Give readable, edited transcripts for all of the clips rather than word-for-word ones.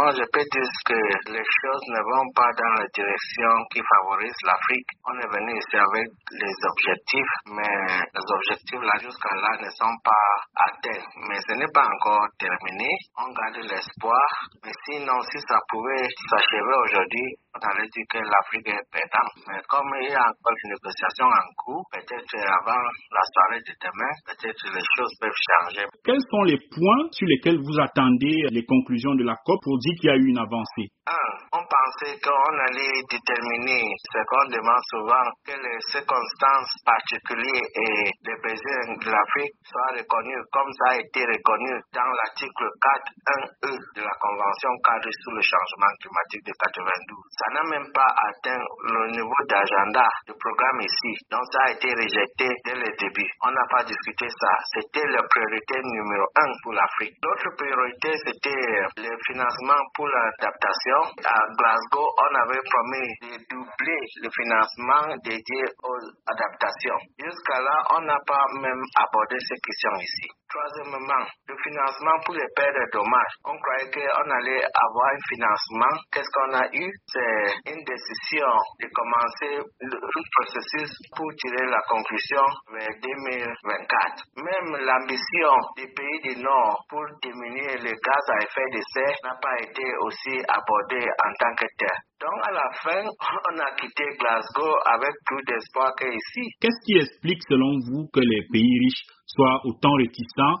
moi, je peux dire que les choses ne vont pas dans la direction qui favorise l'Afrique. On est venu ici avec les objectifs, mais les objectifs là jusqu'à là ne sont pas atteints. Mais ce n'est pas encore terminé. On garde l'espoir. Mais sinon, si ça pouvait s'achever aujourd'hui, on allait dire que l'Afrique est perdante. Mais comme il y a encore une négociation en cours, peut-être avant la soirée de demain, peut-être les choses peuvent changer. Quels sont les points sur lesquels vous attendez les conclusions de la COP pour dire qu'il y a eu une avancée? On pensait qu'on allait déterminer ce qu'on demande souvent, que les circonstances particulières et les besoins de l'Afrique soient reconnus comme ça a été reconnu dans l'article 4.1e de la Convention cadre sur le changement climatique de 92. Ça n'a même pas atteint le niveau d'agenda du programme ici, donc ça a été rejeté dès le début. On n'a pas discuté ça, c'était la priorité numéro 1 pour l'Afrique. L'autre priorité, c'était le financement pour l'adaptation. À Glasgow, on avait promis de doubler le financement dédié aux adaptations. Jusqu'à là, on n'a pas même abordé ces questions ici. Troisièmement, le financement pour les pertes et dommages. On croyait qu'on allait avoir un financement. Qu'est-ce qu'on a eu? C'est une décision de commencer tout le processus pour tirer la conclusion vers 2024. Même l'ambition des pays du Nord pour diminuer les gaz à effet de serre n'a pas été aussi abordée en tant que tel. Donc à la fin, on a quitté Glasgow avec plus d'espoir qu'ici. Qu'est-ce qui explique selon vous que les pays riches soient autant réticents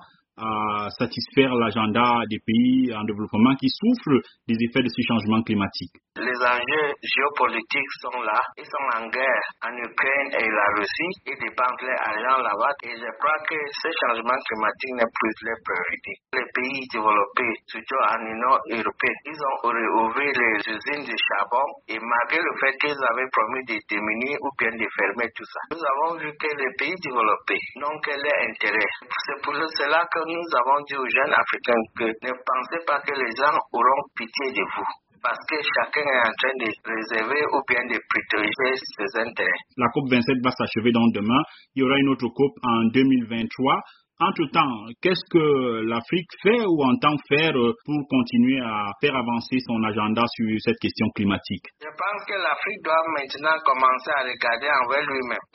à satisfaire l'agenda des pays en développement qui souffrent des effets de ce changement climatique? Les enjeux géopolitiques sont là. Ils sont en guerre en Ukraine et la Russie. Ils dépensent leur argent là-bas. Et je crois que ce changement climatique n'est plus leur priorité. Les pays développés, surtout en Union européenne, ils ont réouvert les usines de charbon. Et malgré le fait qu'ils avaient promis de diminuer ou bien de fermer tout ça, nous avons vu que les pays développés n'ont que leur intérêt. C'est pour cela que nous avons dit aux jeunes Africains que ne pensez pas que les gens auront pitié de vous. Parce que chacun est en train de réserver ou bien de protéger ses intérêts. La COP27 va s'achever donc demain. Il y aura une autre COP en 2023. Entre-temps, qu'est-ce que l'Afrique fait ou entend faire pour continuer à faire avancer son agenda sur cette question climatique? Je pense que l'Afrique doit maintenant commencer à regarder envers lui-même.